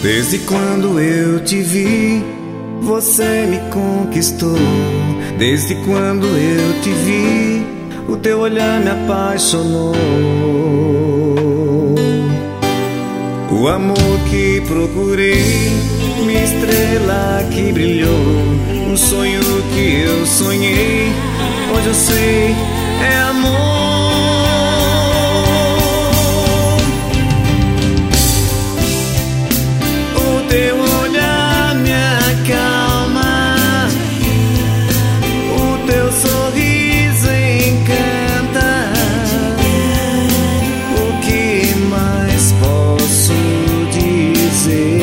Desde quando eu te vi, você me conquistou. Desde quando eu te vi, o teu olhar me apaixonou. O amor que procurei, minha estrela que brilhou, um sonho que eu sonhei, hoje eu sei, é amor. O teu olhar me acalma, o teu sorriso encanta. O que mais posso dizer?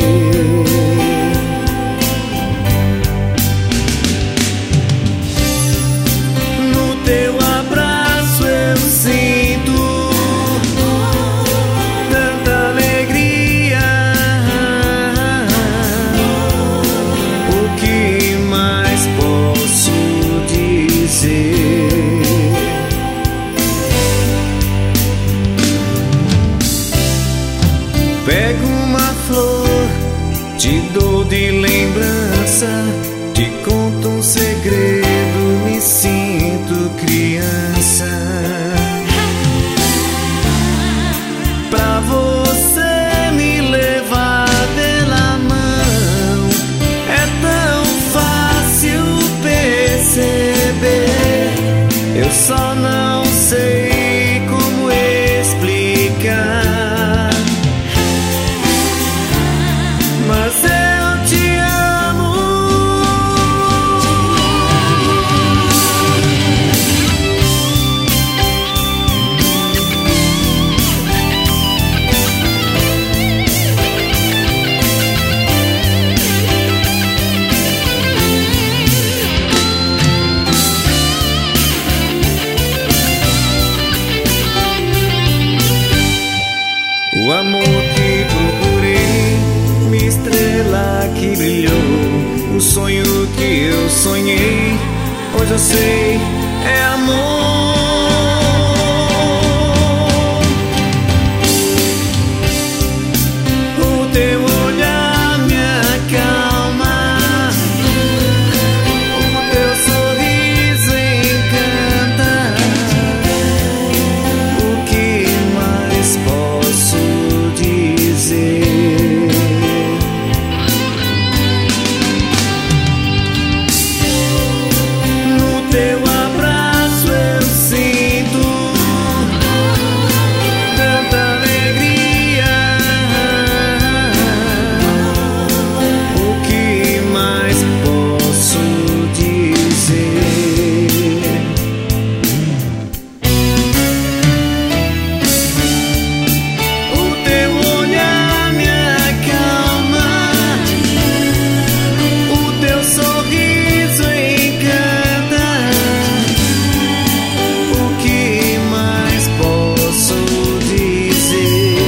No teu abraço eu sinto tanta alegria. O que mais posso dizer? Pego uma flor, te dou de lembrança, te conto um segredo, me sinto criança. Pra você me levar pela mão, é tão fácil perceber. Eu só não sei como explicar, mas eu te amo. O amor que procurei, minha estrela que brilhou, o sonho que eu sonhei, hoje eu sei, é amor. O teu olhar me acalma, o teu sorriso encanta. O que mais posso dizer? No teu abraço eu sinto tanta alegria. O que mais posso dizer? O teu olhar me acalma, o teu sorriso encanta. O que mais posso dizer?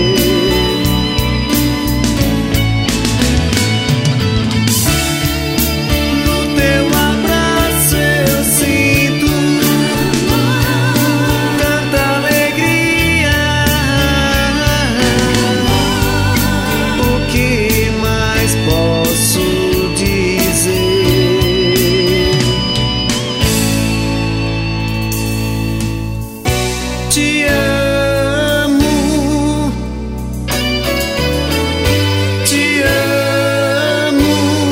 No teu abraço eu sinto tanta alegria. O que mais posso dizer? Te amo, te amo.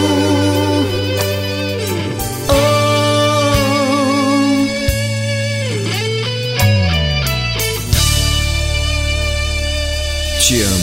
Oh, te amo.